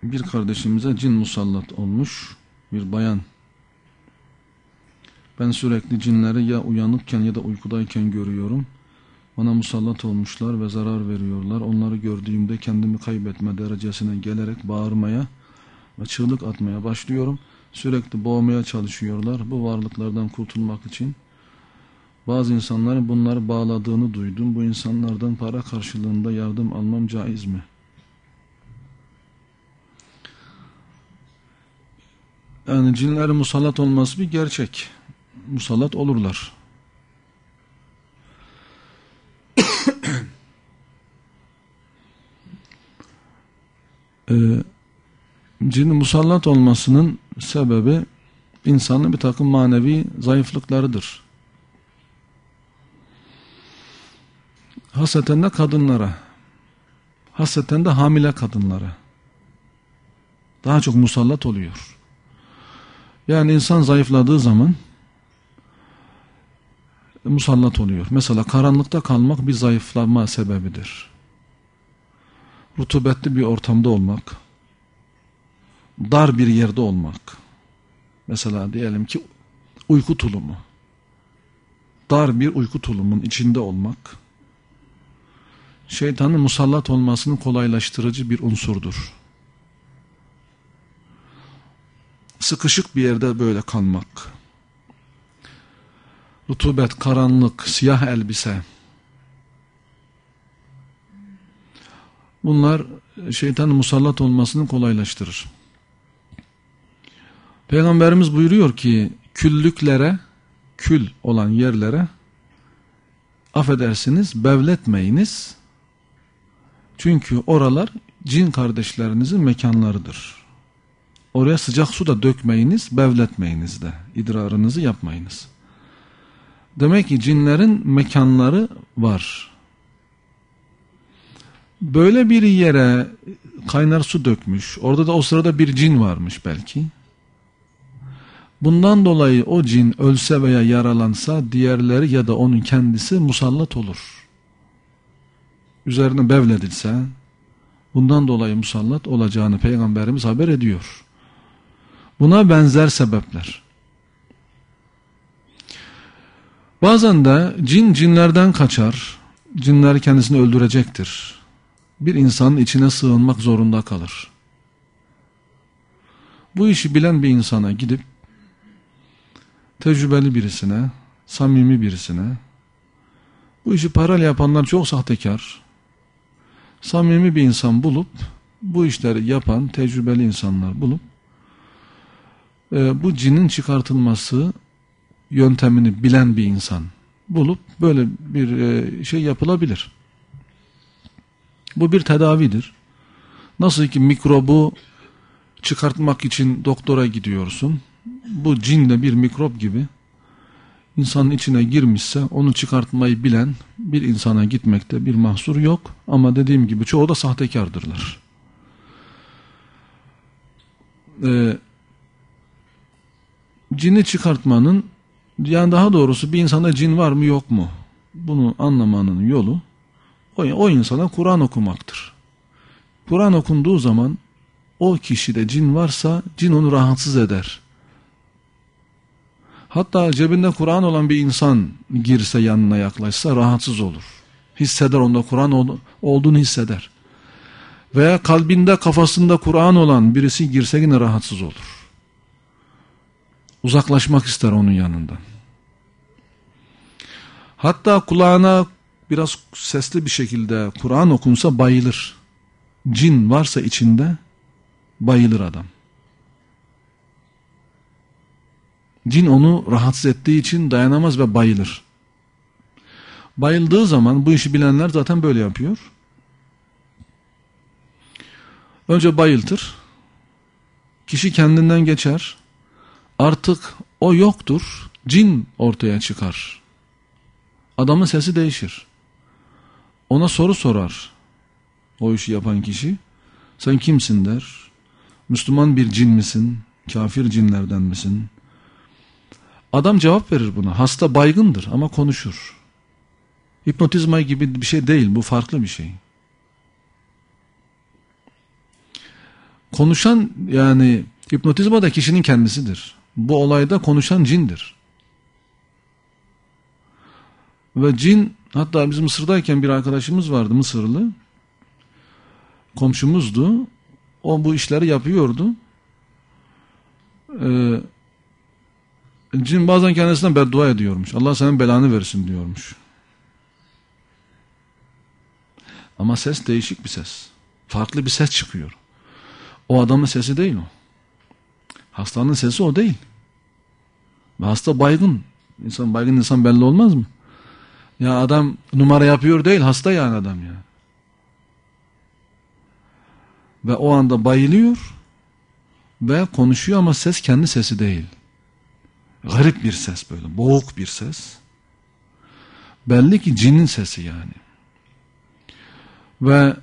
Bir kardeşimize cin musallat olmuş bir bayan. Ben sürekli cinleri ya uyanıkken ya da uykudayken görüyorum. Bana musallat olmuşlar ve zarar veriyorlar. Onları gördüğümde kendimi kaybetme derecesine gelerek bağırmaya ve çığlık atmaya başlıyorum. Sürekli boğmaya çalışıyorlar. Bu varlıklardan kurtulmak için bazı insanların bunları bağladığını duydum. Bu insanlardan para karşılığında yardım almam caiz mi? Yani cinlerin musallat olması bir gerçek. Musallat olurlar. Cinin musallat olmasının sebebi insanın bir takım manevi zayıflıklarıdır. Hasreten de kadınlara, hasreten de hamile kadınlara daha çok musallat oluyor. Yani insan zayıfladığı zaman musallat oluyor. Mesela karanlıkta kalmak bir zayıflama sebebidir. Rutubetli bir ortamda olmak, dar bir yerde olmak. Mesela diyelim ki uyku tulumu. Dar bir uyku tulumun içinde olmak, şeytanın musallat olmasını kolaylaştırıcı bir unsurdur. Sıkışık bir yerde böyle kalmak. Rutubet, karanlık, siyah elbise. Bunlar şeytanın musallat olmasını kolaylaştırır. Peygamberimiz buyuruyor ki küllüklere, kül olan yerlere affedersiniz bevletmeyiniz. Çünkü oralar cin kardeşlerinizin mekanlarıdır. Oraya sıcak su da dökmeyiniz, bevletmeyiniz de. İdrarınızı yapmayınız. Demek ki cinlerin mekanları var. Böyle bir yere kaynar su dökmüş. Orada da o sırada bir cin varmış belki. Bundan dolayı o cin ölse veya yaralansa diğerleri ya da onun kendisi musallat olur. Üzerine bevledilse bundan dolayı musallat olacağını Peygamberimiz haber ediyor. Buna benzer sebepler. Bazen de cinlerden kaçar. Cinler kendisini öldürecektir. Bir insanın içine sığınmak zorunda kalır. Bu işi bilen bir insana gidip tecrübeli birisine, samimi birisine, bu işi parayla yapanlar çok sahtekar, samimi bir insan bulup, bu işleri yapan tecrübeli insanlar bulup, bu cinin çıkartılması yöntemini bilen bir insan bulup böyle bir şey yapılabilir. Bu bir tedavidir. Nasıl ki mikrobu çıkartmak için doktora gidiyorsun. Bu cin de bir mikrop gibi insanın içine girmişse onu çıkartmayı bilen bir insana gitmekte bir mahsur yok. Ama dediğim gibi çoğu da sahtekardırlar. Cini çıkartmanın, yani daha doğrusu bir insanda cin var mı yok mu? Bunu anlamanın yolu o insana Kur'an okumaktır. Kur'an okunduğu zaman o kişide cin varsa cin onu rahatsız eder. Hatta cebinde Kur'an olan bir insan girse yanına yaklaşsa rahatsız olur. Hisseder, onda Kur'an olduğunu hisseder. Veya kalbinde kafasında Kur'an olan birisi girse yine rahatsız olur. Uzaklaşmak ister onun yanından. Hatta kulağına biraz sesli bir şekilde Kur'an okunsa bayılır. Cin varsa içinde bayılır adam. Cin onu rahatsız ettiği için dayanamaz ve bayılır. Bayıldığı zaman bu işi bilenler zaten böyle yapıyor. Önce bayıltır. Kişi kendinden geçer. Artık o yoktur. Cin ortaya çıkar. Adamın sesi değişir. Ona soru sorar o işi yapan kişi. Sen kimsin der. Müslüman bir cin misin? Kafir cinlerden misin? Adam cevap verir buna. Hasta baygındır ama konuşur. Hipnotizma gibi bir şey değil. Bu farklı bir şey. Konuşan, yani hipnotizma da kişinin kendisidir. Bu olayda konuşan cindir. Ve cin, hatta biz Mısır'dayken bir arkadaşımız vardı, Mısırlı. Komşumuzdu. O bu işleri yapıyordu. Cin bazen kendisine beddua ediyormuş. Allah senin belanı versin diyormuş. Ama ses değişik bir ses. Farklı bir ses çıkıyor. O adamın sesi değil o. Hastanın sesi o değil. Ve hasta baygın. Baygın insan belli olmaz mı? Ya adam numara yapıyor değil, hasta yani adam ya. Ve o anda bayılıyor ve konuşuyor ama ses kendi sesi değil. Garip bir ses, böyle boğuk bir ses. Belli ki cinin sesi yani. Ve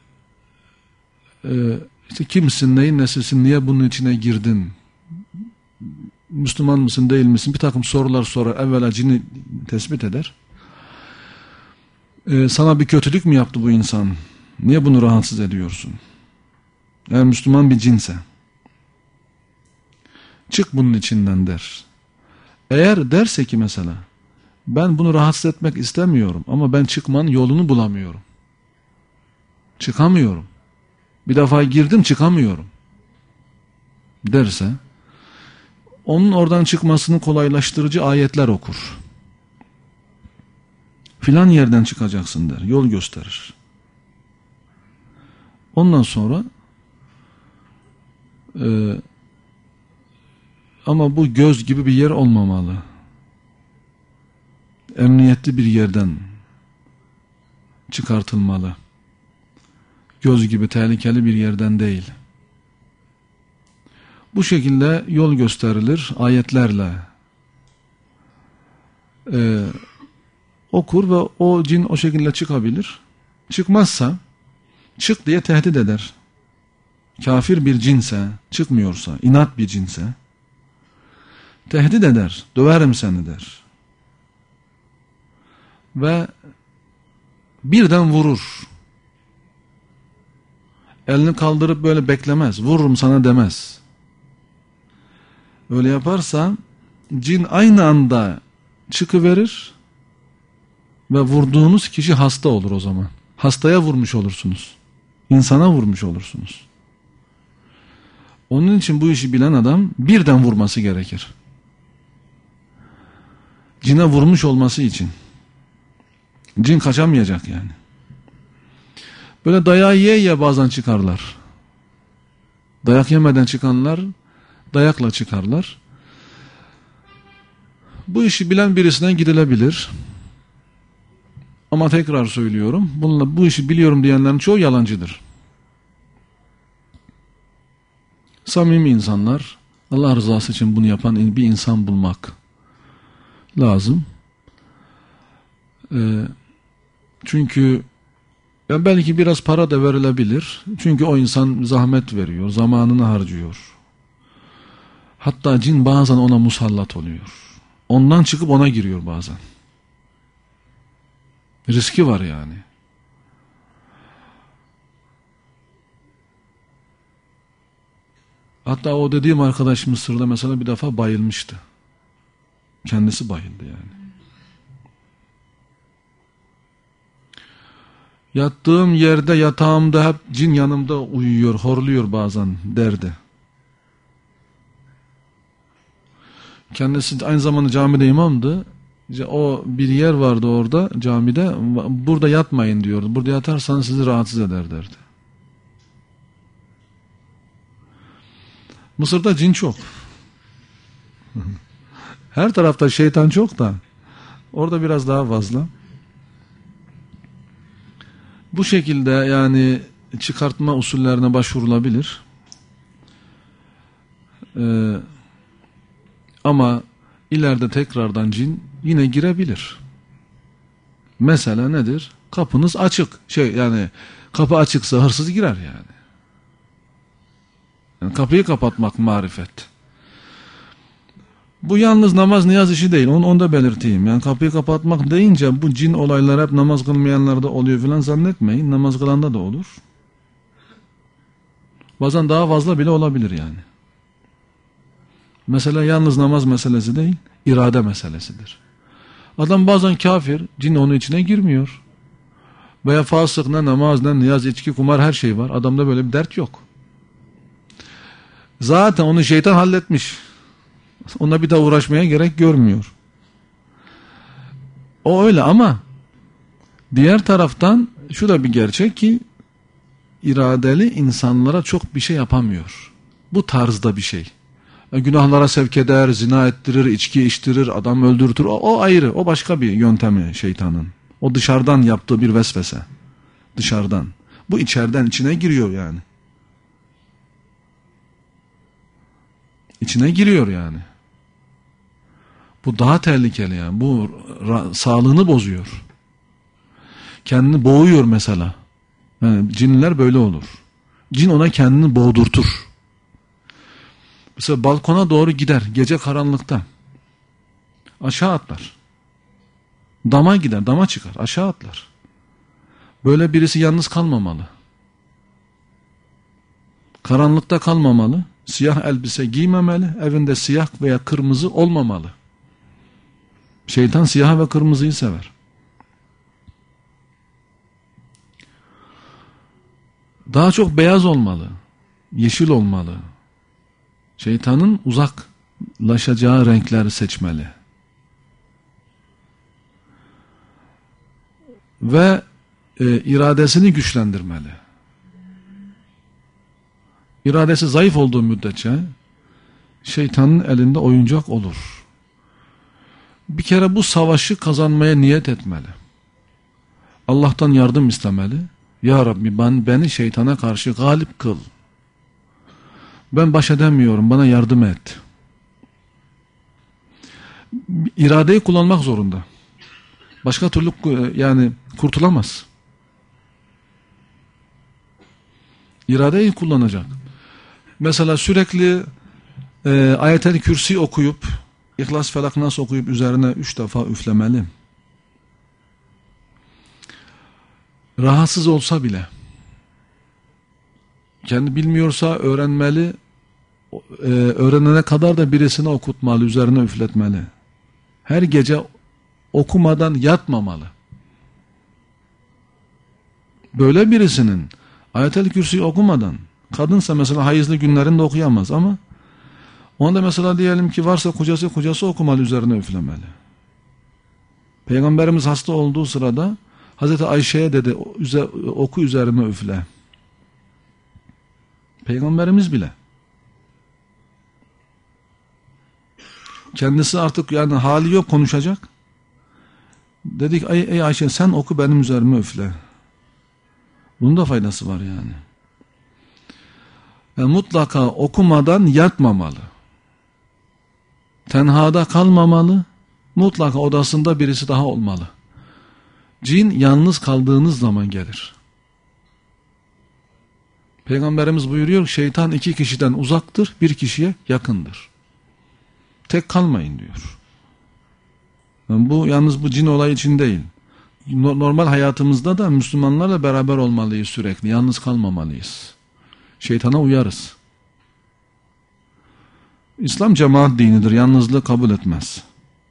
işte kimsin, neyin nesisin, niye bunun içine girdin, Müslüman mısın değil misin, bir takım sorular sorar, evvela cini tespit eder. Sana bir kötülük mü yaptı bu insan, niye bunu rahatsız ediyorsun? Eğer Müslüman bir cinse çık bunun içinden der. Eğer derse ki mesela ben bunu rahatsız etmek istemiyorum ama ben çıkmanın yolunu bulamıyorum, çıkamıyorum, bir defa girdim çıkamıyorum derse, onun oradan çıkmasını kolaylaştırıcı ayetler okur. Filan yerden çıkacaksın der, yol gösterir. Ondan sonra ama bu göz gibi bir yer olmamalı. Emniyetli bir yerden çıkartılmalı. Göz gibi tehlikeli bir yerden değil. Bu şekilde yol gösterilir ayetlerle. Okur ve o cin o şekilde çıkabilir. Çıkmazsa çık diye tehdit eder. Kafir bir cinse, çıkmıyorsa, inat bir cinse tehdit eder. Döverim seni der. Ve birden vurur. Elini kaldırıp böyle beklemez. Vururum sana demez. Öyle yaparsa cin aynı anda çıkıverir ve vurduğunuz kişi hasta olur o zaman. Hastaya vurmuş olursunuz. İnsana vurmuş olursunuz. Onun için bu işi bilen adam birden vurması gerekir. Cine vurmuş olması için. Cin kaçamayacak yani. Böyle dayağı ye bazen çıkarlar. Dayak yemeden çıkanlar dayakla çıkarlar. Bu işi bilen birisine gidilebilir. Ama tekrar söylüyorum, bu işi biliyorum diyenlerin çoğu yalancıdır. Samimi insanlar, Allah rızası için bunu yapan bir insan bulmak lazım. Çünkü belki biraz para da verilebilir. Çünkü o insan zahmet veriyor, zamanını harcıyor. Hatta cin bazen ona musallat oluyor. Ondan çıkıp ona giriyor bazen. Riski var yani. Hatta o dediğim arkadaş Mısır'da mesela bir defa bayılmıştı. Kendisi bayıldı yani. Yattığım yerde, yatağımda hep cin yanımda uyuyor, horluyor bazen derdi. Kendisi aynı zamanda camide imamdı. O bir yer vardı orada camide. Burada yatmayın diyordu. Burada yatarsanız sizi rahatsız eder derdi. Mısır'da cin çok. Her tarafta şeytan çok da orada biraz daha fazla. Bu şekilde yani çıkartma usullerine başvurulabilir. Ama ileride tekrardan cin yine girebilir. Mesela nedir? Kapınız açık. Yani kapı açıksa hırsız girer yani. Yani kapıyı kapatmak marifet. Bu yalnız namaz niyaz işi değil. Onu da belirteyim. Yani kapıyı kapatmak deyince bu cin olayları hep namaz kılmayanlarda oluyor falan zannetmeyin. Namaz kılanda da olur. Bazen daha fazla bile olabilir yani. Mesela yalnız namaz meselesi değil, irade meselesidir. Adam bazen kafir, cin onun içine girmiyor. Veya fasık, ne namaz, ne niyaz, içki, kumar, her şey var. Adamda böyle bir dert yok. Zaten onu şeytan halletmiş. Ona bir daha uğraşmaya gerek görmüyor. O öyle ama diğer taraftan şu da bir gerçek ki iradeli insanlara çok bir şey yapamıyor. Bu tarzda bir şey. Günahlara sevk eder, zina ettirir, içki içtirir, adam öldürtür. O ayrı, o başka bir yöntemi şeytanın. O dışarıdan yaptığı bir vesvese. Dışarıdan. Bu içeriden içine giriyor yani. İçine giriyor yani. Bu daha tehlikeli yani. Bu sağlığını bozuyor. Kendini boğuyor mesela. Yani cinler böyle olur. Cin ona kendini boğdurtur. Mesela balkona doğru gider gece karanlıkta. Aşağı atlar. Dama gider, dama çıkar, aşağı atlar. Böyle birisi yalnız kalmamalı. Karanlıkta kalmamalı. Siyah elbise giymemeli. Evinde siyah veya kırmızı olmamalı. Şeytan siyah ve kırmızıyı sever. Daha çok beyaz olmalı. Yeşil olmalı. Şeytanın uzaklaşacağı renkleri seçmeli. Ve iradesini güçlendirmeli. İradesi zayıf olduğu müddetçe şeytanın elinde oyuncak olur. Bir kere bu savaşı kazanmaya niyet etmeli. Allah'tan yardım istemeli. Ya Rabbi beni şeytana karşı galip kıl. Ben baş edemiyorum, bana yardım et. İradeyi kullanmak zorunda. Başka türlü yani kurtulamaz. İradeyi kullanacak. Mesela sürekli Ayet-el Kürsi okuyup, İhlas, Felak, Nas okuyup üzerine 3 defa üflemeli. Rahatsız olsa bile, kendi bilmiyorsa öğrenmeli, öğrenene kadar da birisine okutmalı, üzerine üfletmeli. Her gece okumadan yatmamalı. Böyle birisinin Ayet-el Kürsi'yi okumadan, kadınsa mesela hayızlı günlerinde okuyamaz ama onda mesela diyelim ki varsa kocası okumalı, üzerine üflemeli. Peygamberimiz hasta olduğu sırada Hazreti Ayşe'ye dedi, oku üzerime üfle. Peygamberimiz bile. Kendisi artık yani hali yok, konuşacak. Dedik ey Ayşe sen oku, benim üzerime üfle. Bunun da faydası var yani. Yani mutlaka okumadan yatmamalı. Tenhada kalmamalı. Mutlaka odasında birisi daha olmalı. Cin yalnız kaldığınız zaman gelir. Peygamberimiz buyuruyor, şeytan 2 kişiden uzaktır, 1 kişiye yakındır. Tek kalmayın diyor. Yani bu yalnız bu cin olayı için değil. Normal hayatımızda da Müslümanlarla beraber olmalıyız sürekli. Yalnız kalmamalıyız. Şeytana uyarız. İslam cemaat dinidir. Yalnızlığı kabul etmez.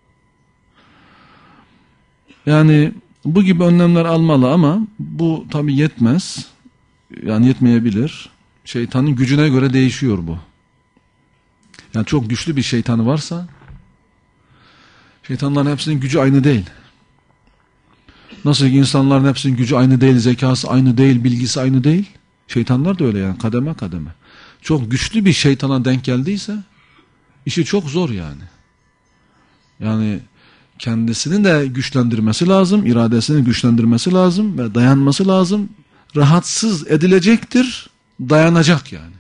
Yani bu gibi önlemler almalı ama bu tabi yetmez. Yani yetmeyebilir. Şeytanın gücüne göre değişiyor bu. Yani çok güçlü bir şeytanı varsa, şeytanların hepsinin gücü aynı değil. Nasıl ki insanların hepsinin gücü aynı değil, zekası aynı değil, bilgisi aynı değil. Şeytanlar da öyle yani, kademe kademe. Çok güçlü bir şeytana denk geldiyse işi çok zor yani. Yani kendisini de güçlendirmesi lazım, iradesini güçlendirmesi lazım ve dayanması lazım. Rahatsız edilecektir, dayanacak yani.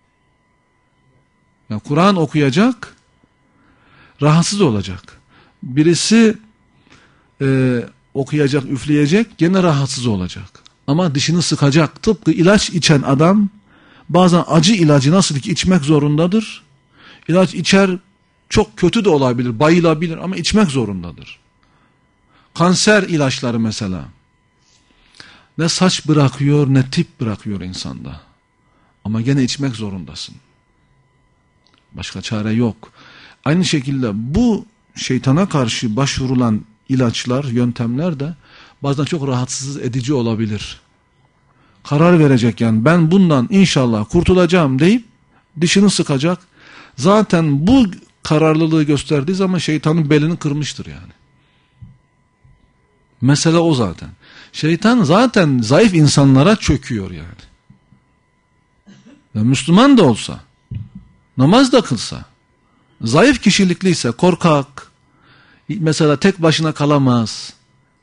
Yani Kur'an okuyacak, rahatsız olacak. Birisi okuyacak, üfleyecek, gene rahatsız olacak. Ama dişini sıkacak. Tıpkı ilaç içen adam bazen acı ilacı nasıl ki içmek zorundadır. İlaç içer, çok kötü de olabilir, bayılabilir ama içmek zorundadır. Kanser ilaçları mesela. Ne saç bırakıyor ne tip bırakıyor insanda. Ama gene içmek zorundasın. Başka çare yok. Aynı şekilde bu şeytana karşı başvurulan ilaçlar, yöntemler de bazen çok rahatsız edici olabilir. Karar verecek yani ben bundan inşallah kurtulacağım deyip dişini sıkacak. Zaten bu kararlılığı gösterdiği zaman şeytanın belini kırmıştır yani. Mesele o zaten. Şeytan zaten zayıf insanlara çöküyor yani. Ve Müslüman da olsa, namaz da kılsa, zayıf kişilikliyse, korkak, mesela tek başına kalamaz.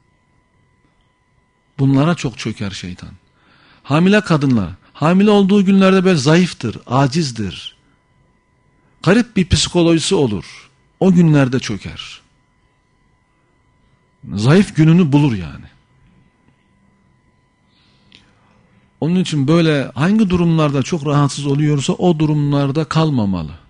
Bunlara çok çöker şeytan. Hamile kadınlar, hamile olduğu günlerde böyle zayıftır, acizdir. Garip bir psikolojisi olur. O günlerde çöker. Zayıf gününü bulur yani. Onun için böyle hangi durumlarda çok rahatsız oluyorsa o durumlarda kalmamalı.